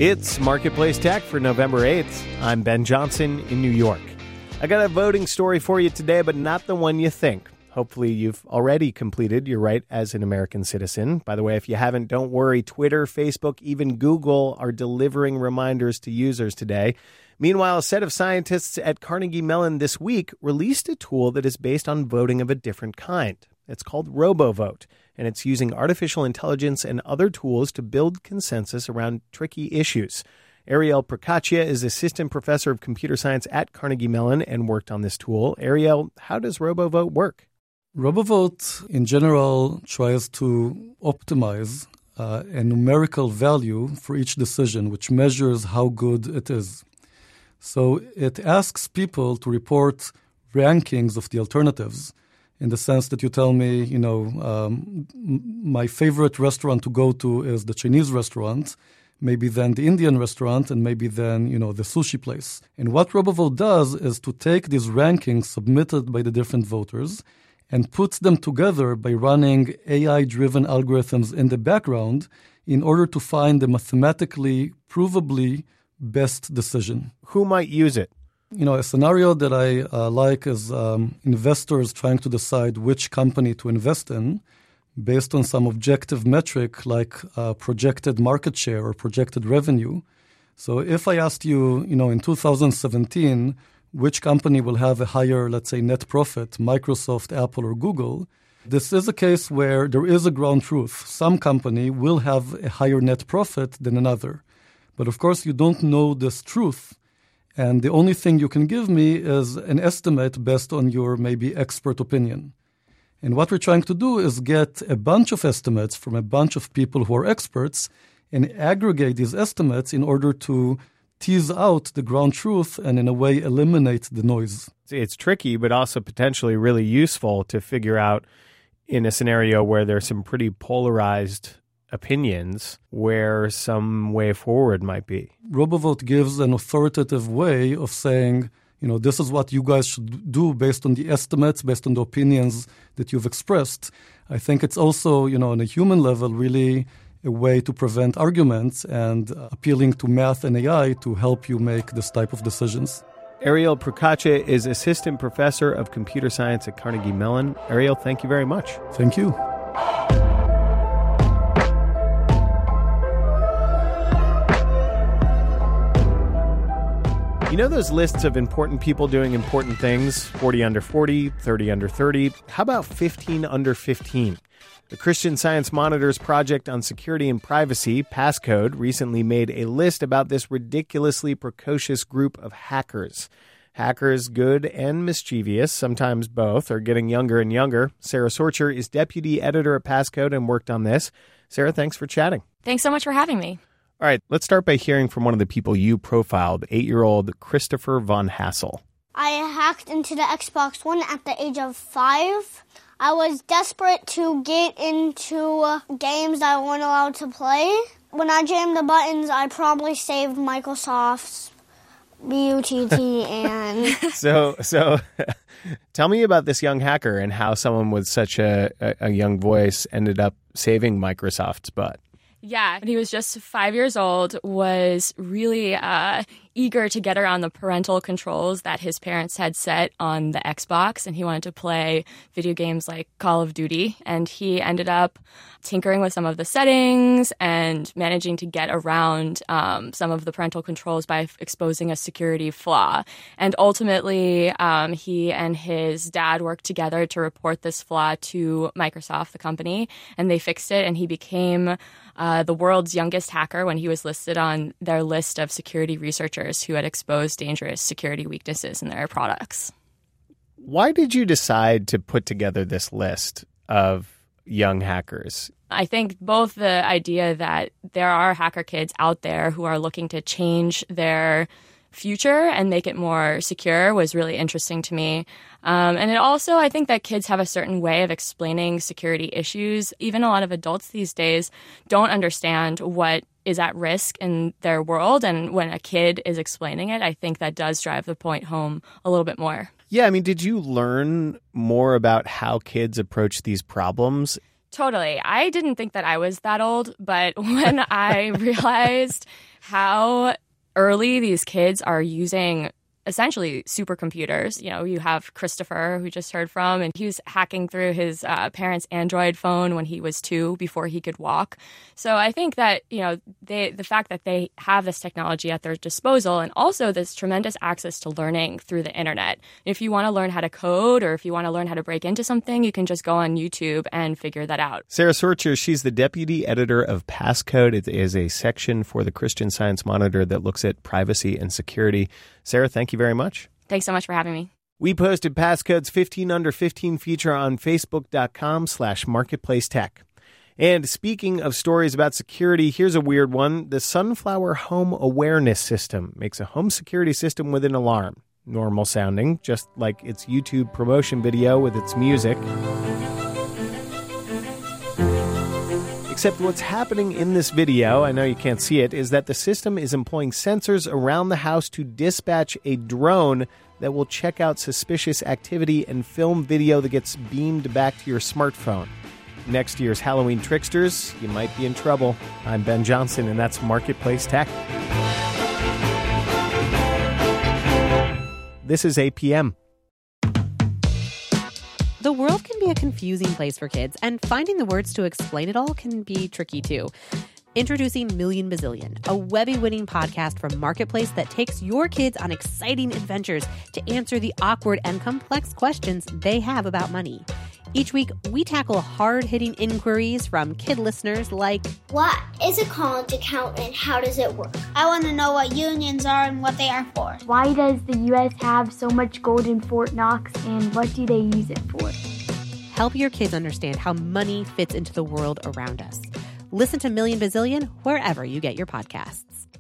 It's Marketplace Tech for November 8th. I'm Ben Johnson in New York. I got a voting story for you today, but not the one you think. Hopefully you've already completed your right as an American citizen. By the way, if you haven't, don't worry. Twitter, Facebook, even Google are delivering reminders to users today. Meanwhile, a set of scientists at Carnegie Mellon this week released a tool that is based on voting of a different kind. It's called RoboVote, and it's using artificial intelligence and other tools to build consensus around tricky issues. Ariel Procaccia is assistant professor of computer science at Carnegie Mellon and worked on this tool. Ariel, how does RoboVote work? RoboVote, in general, tries to optimize a numerical value for each decision, which measures how good it is. So it asks people to report rankings of the alternatives in the sense that you tell me, my favorite restaurant to go to is the Chinese restaurant, maybe then the Indian restaurant, and maybe then, the sushi place. And what RoboVote does is to take these rankings submitted by the different voters and puts them together by running AI-driven algorithms in the background in order to find the mathematically, provably best decision. Who might use it? A scenario that I like is investors trying to decide which company to invest in based on some objective metric like projected market share or projected revenue. So if I asked you, in 2017, which company will have a higher, let's say, net profit, Microsoft, Apple, or Google, this is a case where there is a ground truth. Some company will have a higher net profit than another. But of course, you don't know this truth. And the only thing you can give me is an estimate based on your maybe expert opinion. And what we're trying to do is get a bunch of estimates from a bunch of people who are experts and aggregate these estimates in order to tease out the ground truth and in a way eliminate the noise. It's tricky, but also potentially really useful to figure out in a scenario where there's some pretty polarized opinions where some way forward might be. RoboVote gives an authoritative way of saying, this is what you guys should do based on the estimates, based on the opinions that you've expressed. I think it's also, on a human level, really a way to prevent arguments and appealing to math and AI to help you make this type of decisions. Ariel Procaccia is assistant professor of computer science at Carnegie Mellon. Ariel, thank you very much. Thank you. You know those lists of important people doing important things? 40 under 40, 30 under 30. How about 15 under 15? The Christian Science Monitor's project on security and privacy, Passcode, recently made a list about this ridiculously precocious group of hackers. Hackers, good and mischievous, sometimes both, are getting younger and younger. Sarah Sorcher is deputy editor at Passcode and worked on this. Sarah, thanks for chatting. Thanks so much for having me. All right, let's start by hearing from one of the people you profiled, 8-year-old Christopher von Hassel. I hacked into the Xbox One at the age of 5. I was desperate to get into games that I weren't allowed to play. When I jammed the buttons, I probably saved Microsoft's BUTT and... So tell me about this young hacker and how someone with such a young voice ended up saving Microsoft's butt. Yeah, when he was just 5 years old, was really eager to get around the parental controls that his parents had set on the Xbox, and he wanted to play video games like Call of Duty, and he ended up tinkering with some of the settings and managing to get around some of the parental controls by exposing a security flaw. And ultimately, he and his dad worked together to report this flaw to Microsoft, the company, and they fixed it, and he became the world's youngest hacker when he was listed on their list of security researchers who had exposed dangerous security weaknesses in their products. Why did you decide to put together this list of young hackers? I think both the idea that there are hacker kids out there who are looking to change their future and make it more secure was really interesting to me. And it also, I think that kids have a certain way of explaining security issues. Even a lot of adults these days don't understand what is at risk in their world. And when a kid is explaining it, I think that does drive the point home a little bit more. Yeah, I mean, did you learn more about how kids approach these problems? Totally. I didn't think that I was that old, but when I realized how early these kids are using essentially supercomputers. You have Christopher, who we just heard from, and he was hacking through his parents' Android phone when he was 2 before he could walk. So I think that, the fact that they have this technology at their disposal and also this tremendous access to learning through the internet. If you want to learn how to code or if you want to learn how to break into something, you can just go on YouTube and figure that out. Sarah Sorcher, she's the deputy editor of Passcode. It is a section for the Christian Science Monitor that looks at privacy and security. Sarah, thank you very much. Thanks so much for having me. We posted Passcode's 15 Under 15 feature on Facebook.com/marketplace-tech. And speaking of stories about security, here's a weird one. The Sunflower Home Awareness System makes a home security system with an alarm. Normal sounding, just like its YouTube promotion video with its music. Except what's happening in this video, I know you can't see it, is that the system is employing sensors around the house to dispatch a drone that will check out suspicious activity and film video that gets beamed back to your smartphone. Next year's Halloween tricksters, you might be in trouble. I'm Ben Johnson, and that's Marketplace Tech. This is APM. The world can be a confusing place for kids, and finding the words to explain it all can be tricky too. Introducing Million Bazillion, a Webby-winning podcast from Marketplace that takes your kids on exciting adventures to answer the awkward and complex questions they have about money. Each week, we tackle hard-hitting inquiries from kid listeners like, what is a college account and how does it work? I want to know what unions are and what they are for. Why does the U.S. have so much gold in Fort Knox, and what do they use it for? Help your kids understand how money fits into the world around us. Listen to Million Bazillion wherever you get your podcasts.